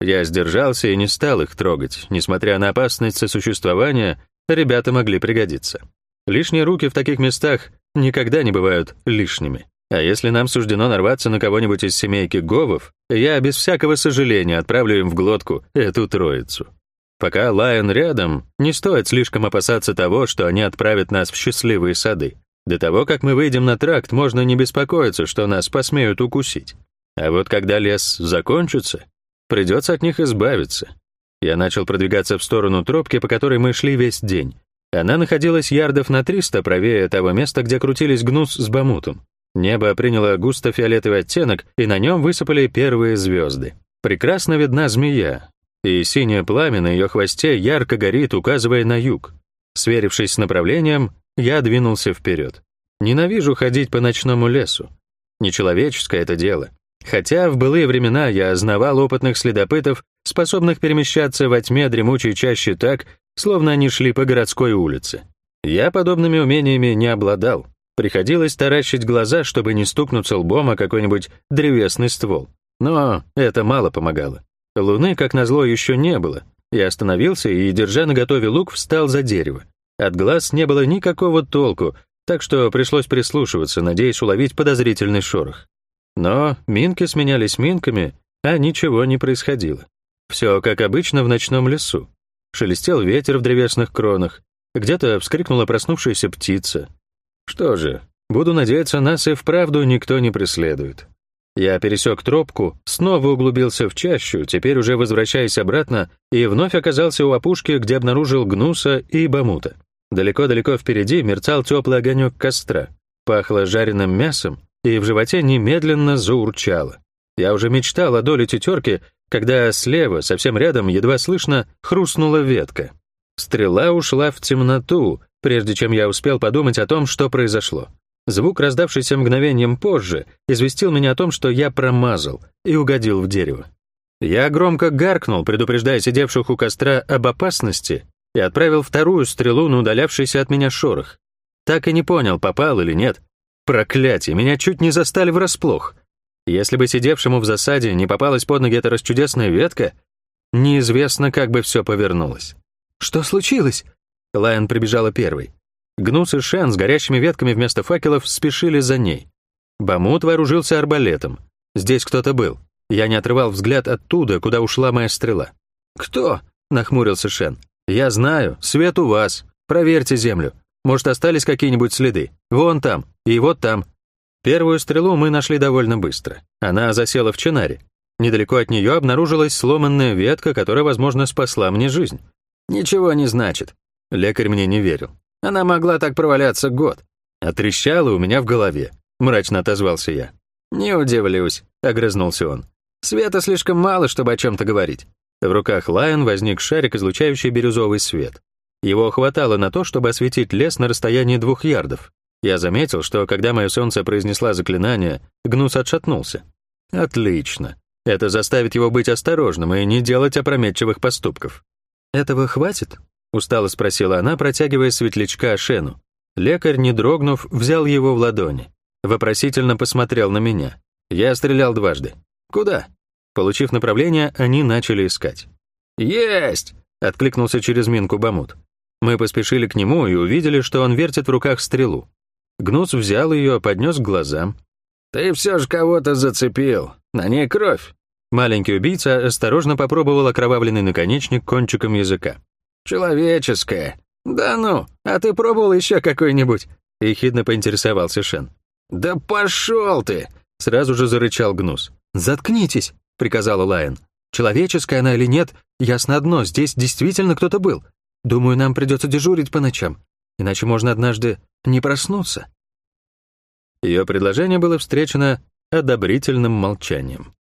Я сдержался и не стал их трогать. Несмотря на опасность сосуществования, ребята могли пригодиться. Лишние руки в таких местах никогда не бывают лишними. А если нам суждено нарваться на кого-нибудь из семейки Говов, я без всякого сожаления отправлю им в глотку эту троицу. Пока Лайон рядом, не стоит слишком опасаться того, что они отправят нас в счастливые сады. До того, как мы выйдем на тракт, можно не беспокоиться, что нас посмеют укусить. А вот когда лес закончится, придется от них избавиться. Я начал продвигаться в сторону тропки, по которой мы шли весь день. Она находилась ярдов на 300 правее того места, где крутились Гнус с Бамутом. Небо приняло густо-фиолетовый оттенок, и на нем высыпали первые звезды. Прекрасно видна змея, и синее пламя на ее хвосте ярко горит, указывая на юг. Сверившись с направлением, я двинулся вперед. Ненавижу ходить по ночному лесу. Нечеловеческое это дело. Хотя в былые времена я знавал опытных следопытов, способных перемещаться во тьме дремучей чаще так, словно они шли по городской улице. Я подобными умениями не обладал. Приходилось таращить глаза, чтобы не стукнуться лбом о какой-нибудь древесный ствол. Но это мало помогало. Луны, как назло, еще не было. Я остановился и, держа наготове лук, встал за дерево. От глаз не было никакого толку, так что пришлось прислушиваться, надеясь уловить подозрительный шорох. Но минки сменялись минками, а ничего не происходило. Все как обычно в ночном лесу. Шелестел ветер в древесных кронах, где-то вскрикнула проснувшаяся птица. Что же, буду надеяться, нас и вправду никто не преследует. Я пересек тропку, снова углубился в чащу, теперь уже возвращаясь обратно, и вновь оказался у опушки, где обнаружил Гнуса и Бамута. Далеко-далеко впереди мерцал теплый огонек костра, пахло жареным мясом, и в животе немедленно заурчало. Я уже мечтал о доле тетерки, когда слева, совсем рядом, едва слышно, хрустнула ветка. Стрела ушла в темноту, прежде чем я успел подумать о том, что произошло. Звук, раздавшийся мгновением позже, известил меня о том, что я промазал и угодил в дерево. Я громко гаркнул, предупреждая сидевших у костра об опасности, и отправил вторую стрелу на удалявшийся от меня шорох. Так и не понял, попал или нет. Проклятие, меня чуть не застали врасплох. Если бы сидевшему в засаде не попалась под ноги эта расчудесная ветка, неизвестно, как бы все повернулось. «Что случилось?» Лайон прибежала первой. Гнус и Шен с горящими ветками вместо факелов спешили за ней. Бамут вооружился арбалетом. Здесь кто-то был. Я не отрывал взгляд оттуда, куда ушла моя стрела. «Кто?» — нахмурился Шен. «Я знаю, свет у вас. Проверьте землю. Может, остались какие-нибудь следы? Вон там и вот там». Первую стрелу мы нашли довольно быстро. Она засела в чинаре. Недалеко от нее обнаружилась сломанная ветка, которая, возможно, спасла мне жизнь. «Ничего не значит». Лекарь мне не верил. Она могла так проваляться год. А трещало у меня в голове. Мрачно отозвался я. «Не удивлюсь», — огрызнулся он. «Света слишком мало, чтобы о чем-то говорить». В руках Лайон возник шарик, излучающий бирюзовый свет. Его хватало на то, чтобы осветить лес на расстоянии 2 ярдов. Я заметил, что когда мое солнце произнесла заклинание, Гнус отшатнулся. Отлично. Это заставит его быть осторожным и не делать опрометчивых поступков. «Этого хватит?» — устало спросила она, протягивая светлячка Шену. Лекарь, не дрогнув, взял его в ладони. Вопросительно посмотрел на меня. Я стрелял дважды. «Куда?» Получив направление, они начали искать. «Есть!» — откликнулся через минку Бамут. Мы поспешили к нему и увидели, что он вертит в руках стрелу. Гнус взял ее, поднес к глазам. «Ты все же кого-то зацепил. На ней кровь». Маленький убийца осторожно попробовал окровавленный наконечник кончиком языка. «Человеческая. Да ну, а ты пробовал еще какой-нибудь?» — ехидно поинтересовался Шен. «Да пошел ты!» — сразу же зарычал Гнус. «Заткнитесь!» — приказала Лайон. «Человеческая она или нет, ясно одно, здесь действительно кто-то был. Думаю, нам придется дежурить по ночам, иначе можно однажды не проснуться». Ее предложение было встречено одобрительным молчанием.